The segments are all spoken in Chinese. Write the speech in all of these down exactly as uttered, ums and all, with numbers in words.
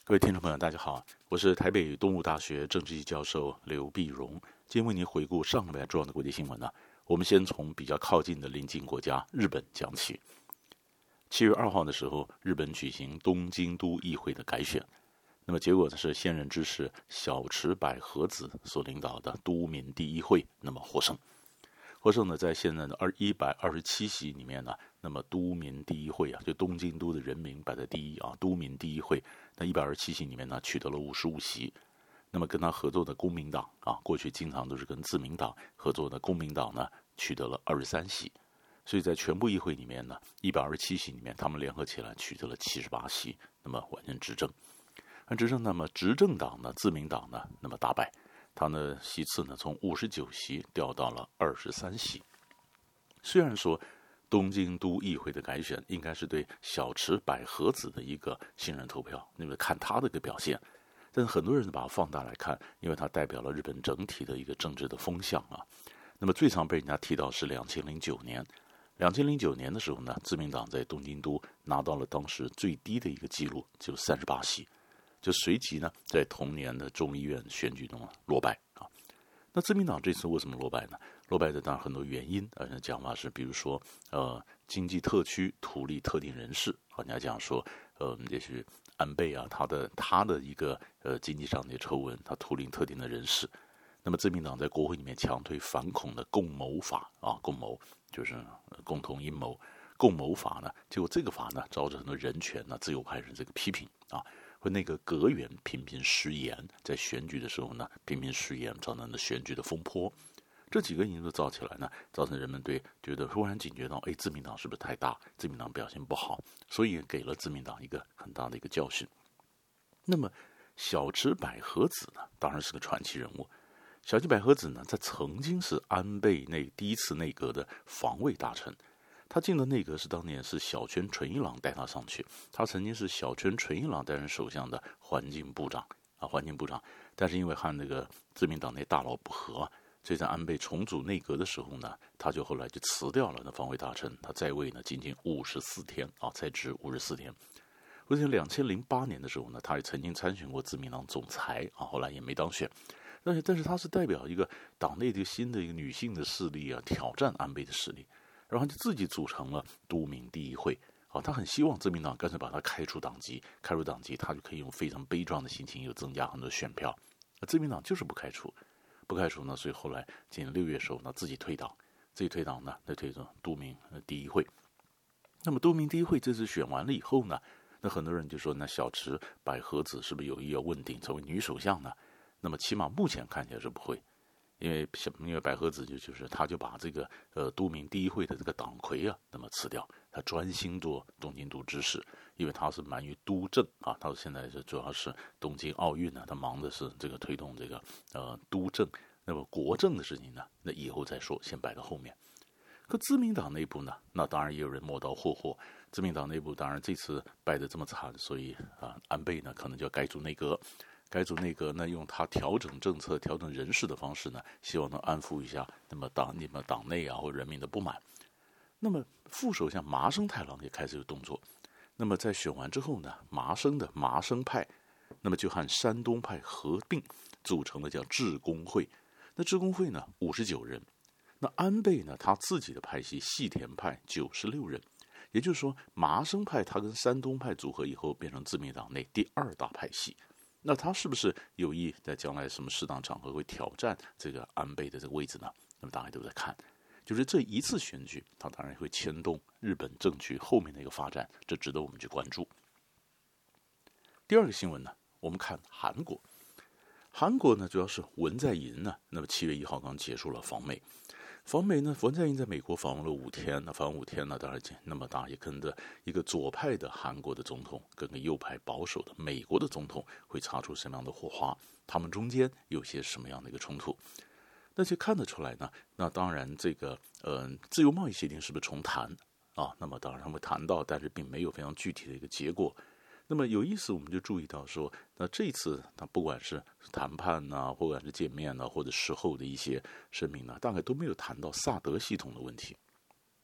各位听众朋友，大家好，我是台北东吴大学政治系教授刘必荣。今天为您回顾上个礼拜重要的国际新闻呢。我们先从比较靠近的邻近国家日本讲起。七月二号的时候，日本举行东京都议会的改选，那么结果呢是现任知事小池百合子所领导的都民第一会那么获胜。获胜呢，在现在的二一百二十七席里面呢，那么都民第一会啊，就东京都的人民摆在第一啊，都民第一会，那一百二十七席里面呢，取得了五十五席。那么跟他合作的公民党啊，过去经常都是跟自民党合作的公民党呢，取得了二十三席。所以在全部议会里面呢，一百二十七席里面，他们联合起来取得了七十八席，那么完全执政。而执政，那么执政党呢，自民党呢，那么大败。他呢席次呢从五十九席掉到了二十三席。虽然说东京都议会的改选应该是对小池百合子的一个信任投票，因为看他的一个表现，但是很多人把它放大来看，因为它代表了日本整体的一个政治的风向啊。那么最常被人家提到是两千零九年，两千零九年的时候呢，自民党在东京都拿到了当时最低的一个记录，就三十八席。就随即呢，在同年的众议院选举中落败啊。那自民党这次为什么落败呢？落败的当然很多原因，而讲法是，比如说，呃，经济特区图利特定人士啊，人家讲说，呃，也许安倍啊，他的他的一个呃经济上的丑闻，他图利特定的人士。那么自民党在国会里面强推反恐的共谋法啊，共谋就是共同阴谋，共谋法呢，结果这个法呢，招致很多人权呢、自由派人这个批评啊。和那个阁员频频失言，在选举的时候呢，频频失言，造成了选举的风波。这几个因素造起来呢，造成人们对觉得忽然警觉到，哎，自民党是不是太大？自民党表现不好，所以给了自民党一个很大的一个教训。那么，小池百合子呢，当然是个传奇人物。小池百合子呢，她曾经是安倍内第一次内阁的防卫大臣。他进的内阁是当年是小泉纯一郎带他上去，他曾经是小泉纯一郎担任首相的环境部长啊，环境部长。但是因为和那个自民党内大佬不和，所以在安倍重组内阁的时候呢，他就后来就辞掉了那防卫大臣，他在位呢仅仅五十四天啊，在职五十四天。而且两千零八年的时候呢，他也曾经参选过自民党总裁啊，后来也没当选。但是但是他是代表一个党内的新的一个女性的势力啊，挑战安倍的势力。然后就自己组成了都民第一会，啊，他很希望自民党干脆把他开除党籍，开除党籍，他就可以用非常悲壮的心情，又增加很多选票。自民党就是不开除，不开除呢，所以后来今年六月的时候呢，自己退党，自己退党呢，来推动都民第一会。那么都民第一会这次选完了以后呢，那很多人就说，那小池百合子是不是有意要问鼎成为女首相呢？那么起码目前看起来是不会。因为因为百合子就就是他就把这个呃都民第一会的这个党魁啊，那么辞掉，他专心做东京都知事，因为他是忙于都政啊，他现在是主要是东京奥运呢，他忙的是这个推动这个呃都政，那么国政的事情呢，那以后再说，先摆到后面。可自民党内部呢，那当然也有人磨刀霍霍，自民党内部当然这次败得这么惨，所以啊安倍呢可能就要改组内阁。改组内阁呢，用他调整政策、调整人事的方式呢，希望能安抚一下那么党、你们党内啊或人民的不满。那么副首相麻生太郎也开始有动作。那么在选完之后呢，麻生的麻生派，那么就和山东派合并，组成了叫致公会。那致公会呢，五十九人。那安倍呢，他自己的派系细田派九十六人。也就是说，麻生派他跟山东派组合以后，变成自民党内第二大派系。那他是不是有意在将来什么适当场合会挑战这个安倍的这个位置呢？那么大家都在看，就是这一次选举，它当然会牵动日本政局后面的一个发展，这值得我们去关注。第二个新闻呢，我们看韩国，韩国呢主要是文在寅呢，那么七月一号刚结束了访美。访美呢，文在寅在美国访问了五天，那访问五天呢，当然那么大也跟着一个左派的韩国的总统，跟个右派保守的美国的总统会擦出什么样的火花？他们中间有些什么样的一个冲突？那就看得出来呢。那当然，这个呃，自由贸易协定是不是重谈啊？那么当然他们谈到，但是并没有非常具体的一个结果。那么有意思，我们就注意到说，那这次他不管是谈判呐、啊，不管是见面呐、啊，或者事后的一些声明呢、啊，大概都没有谈到萨德系统的问题。后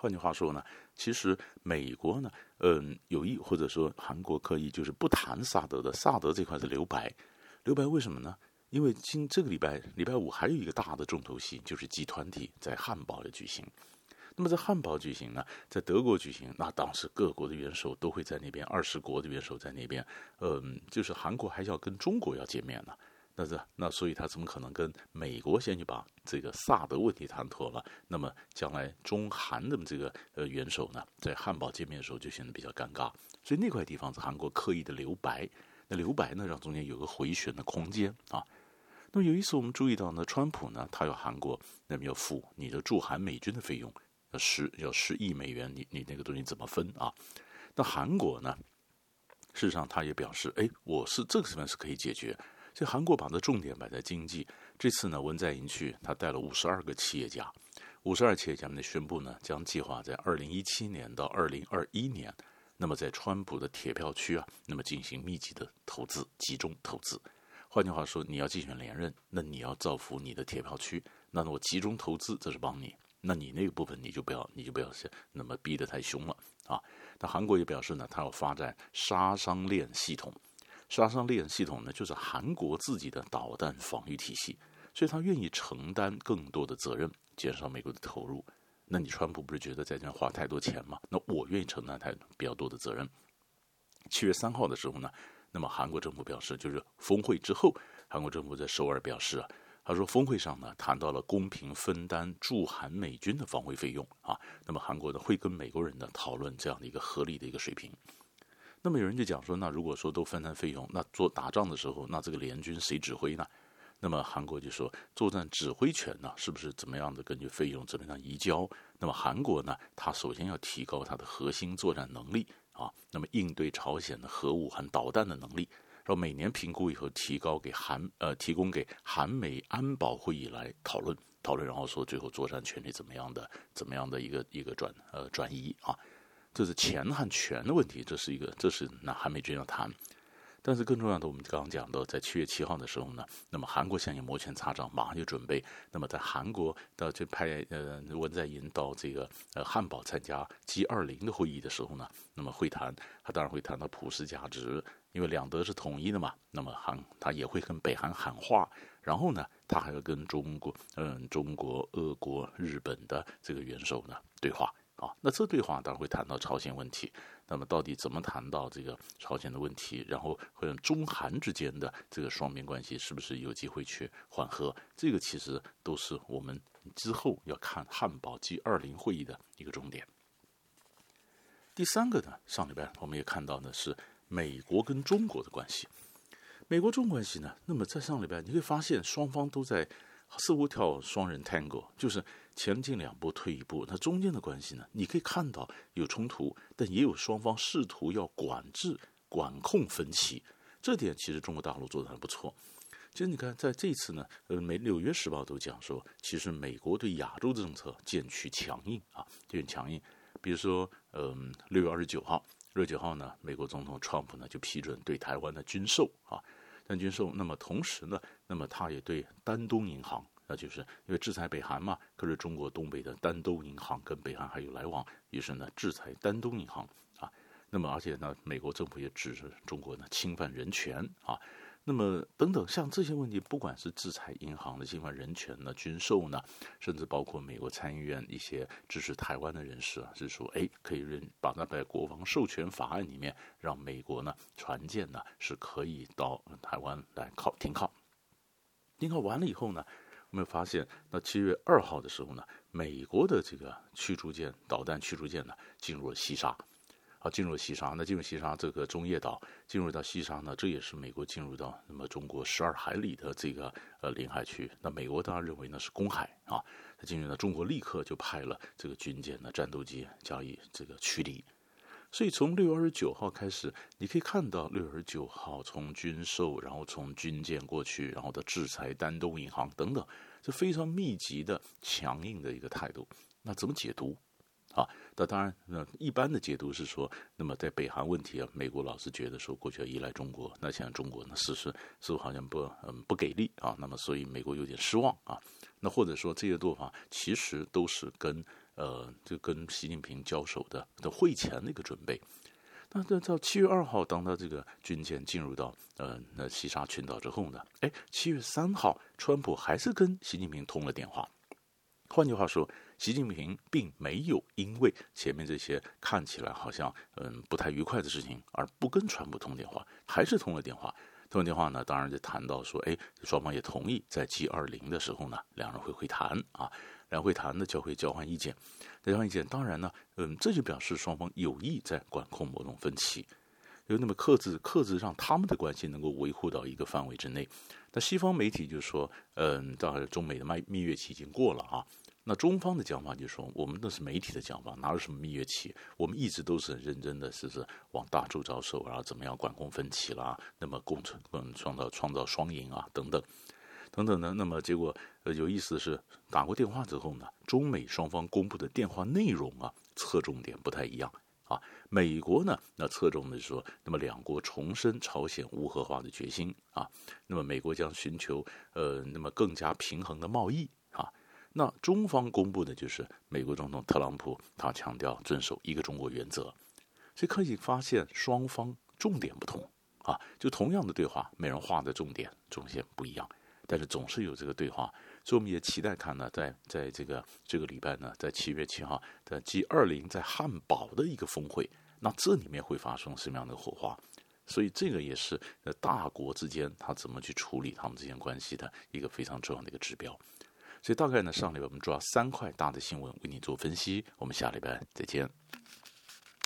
换句话说呢，其实美国呢，嗯，有意或者说韩国刻意就是不谈萨德的，萨德这块是留白，留白为什么呢？因为今这个礼拜礼拜五还有一个大的重头戏，就是集团体在汉堡要举行。那么在汉堡举行呢，在德国举行，那当时各国的元首都会在那边，二十国的元首在那边，嗯，就是韩国还要跟中国要见面呢。那这那所以他怎么可能跟美国先去把这个萨德问题谈妥了？那么将来中韩的这个呃元首呢，在汉堡见面的时候就显得比较尴尬。所以那块地方是韩国刻意的留白，那留白呢，让中间有个回旋的空间啊。那么有一次我们注意到呢，川普呢，他要韩国那么要付你的驻韩美军的费用。要十要十亿美元，你你那个东西怎么分啊？那韩国呢？事实上，他也表示，哎，我是这个层面是可以解决。所以韩国把这重点摆在经济。这次呢，文在寅去，他带了五十二个企业家，五十二企业家们宣布呢，将计划在二零一七年到二零二一年，那么在川普的铁票区啊，那么进行密集的投资，集中投资。换句话说，你要竞选连任，那你要造福你的铁票区，那我集中投资，这是帮你。那你那个部分你就不要，你就不要那么逼得太凶了啊。那韩国也表示呢，它要发展杀伤链系统，杀伤链系统呢就是韩国自己的导弹防御体系，所以他愿意承担更多的责任，减少美国的投入。那你川普不是觉得在这边花太多钱吗？那我愿意承担太比较多的责任。七月三号的时候呢，那么韩国政府表示，就是峰会之后，韩国政府在首尔表示啊。他说，峰会上呢谈到了公平分担驻韩美军的防卫费用啊，那么韩国呢会跟美国人呢讨论这样的一个合理的一个水平。那么有人就讲说，那如果说都分担费用，那做打仗的时候，那这个联军谁指挥呢？那么韩国就说，作战指挥权呢是不是怎么样的根据费用怎么样移交？那么韩国呢，它首先要提高它的核心作战能力啊，那么应对朝鲜的核武和导弹的能力。然后每年评估以后，提高给韩呃提供给韩美安保会议来讨论讨论，然后说最后作战权力怎么样的怎么样的一个一个转呃转移啊，这是钱和权的问题，这是一个这是那韩美军要谈。但是更重要的，我们刚刚讲到，在七月七号的时候呢，那么韩国现在摩拳擦掌，马上就准备，那么在韩国到就派呃文在寅到这个呃汉堡参加 G 二十 的会议的时候呢，那么会谈，他当然会谈到普世价值，因为两德是统一的嘛，那么韩他也会跟北韩喊话，然后呢，他还要跟中国嗯中国、俄国、日本的这个元首呢对话。啊，那这对话当然会谈到朝鲜问题，那么到底怎么谈到这个朝鲜的问题，然后和中韩之间的这个双边关系是不是有机会去缓和，这个其实都是我们之后要看汉堡 G 二十 会议的一个重点。第三个呢，上礼拜我们也看到呢是美国跟中国的关系，美国中关系呢，那么在上礼拜你会发现双方都在似乎跳双人 tango， 就是前进两步退一步，那中间的关系呢，你可以看到有冲突，但也有双方试图要管制管控分歧，这点其实中国大陆做得很不错。其实你看在这次呢，呃，美纽约时报都讲说，其实美国对亚洲的政策渐趋强硬啊，渐趋强硬。比如说，嗯，六月二十九号，六月九号呢，美国总统川普呢就批准对台湾的军售啊。但军售，那么同时呢，那么他也对丹东银行，那就是因为制裁北韩嘛，可是中国东北的丹东银行跟北韩还有来往，于是呢制裁丹东银行啊。那么而且呢，美国政府也指责中国呢侵犯人权啊。那么等等，像这些问题，不管是制裁银行的侵犯人权呢、军售呢，甚至包括美国参议院一些支持台湾的人士啊，是说，哎，可以把它在国防授权法案里面，让美国呢船舰呢是可以到台湾来靠停靠。停靠完了以后呢，我们发现，那七月二号的时候呢，美国的这个驱逐舰、导弹驱逐舰呢进入了西沙。啊，进入了西沙，那进入西沙这个中业岛，进入到西沙呢，这也是美国进入到那么中国十二海里的这个呃领海区。那美国当然认为呢是公海啊，它进入到中国立刻就派了这个军舰的战斗机加以这个驱离。所以从六月二十九号开始，你可以看到六月二十九号从军售，然后从军舰过去，然后的制裁丹东银行等等，这非常密集的强硬的一个态度。那怎么解读？啊，那当然，那一般的解读是说，那么在北韩问题啊，美国老是觉得说过去要依赖中国，那现在中国呢，事实似乎好像不嗯不给力啊，那么所以美国有点失望啊。那或者说这些做法其实都是跟呃，就跟习近平交手的的会前的一个准备。那到到七月二号，当他这个军舰进入到呃那西沙群岛之后呢，哎，七月三号，川普还是跟习近平通了电话。换句话说，习近平并没有因为前面这些看起来好像嗯不太愉快的事情而不跟川普通电话，还是通了电话。通了电话呢，当然就谈到说，哎，双方也同意在 G 二十 的时候呢，两人会会谈啊，两会谈的就会交换意见。交换意见，当然呢，嗯，这就表示双方有意在管控某种分歧。有那么克制克制，让他们的关系能够维护到一个范围之内。那西方媒体就说，嗯，当然中美的蜜月期已经过了啊。那中方的讲法就是说，我们那是媒体的讲法，哪有什么蜜月期？我们一直都是很认真的，是是往大处着手，然后怎么样管控分歧啦，那么共存、嗯创造创造双赢啊，等等等等的。那么结果呃有意思的是，打过电话之后呢，中美双方公布的电话内容啊，侧重点不太一样。啊，美国呢，那侧重的是说，那么两国重申朝鲜无核化的决心啊，那么美国将寻求呃，那么更加平衡的贸易啊。那中方公布的就是美国总统特朗普，他强调遵守一个中国原则，所以可以发现双方重点不同啊，就同样的对话，每人画的重点重线不一样，但是总是有这个对话。所以我们也期待看呢，在在这个这个礼拜呢，在七月七号的 G 二十 在汉堡的一个峰会，那这里面会发生什么样的火花？所以这个也是呃大国之间他怎么去处理他们之间关系的一个非常重要的一个指标。所以大概呢，上礼拜我们抓三块大的新闻为你做分析，我们下礼拜再见。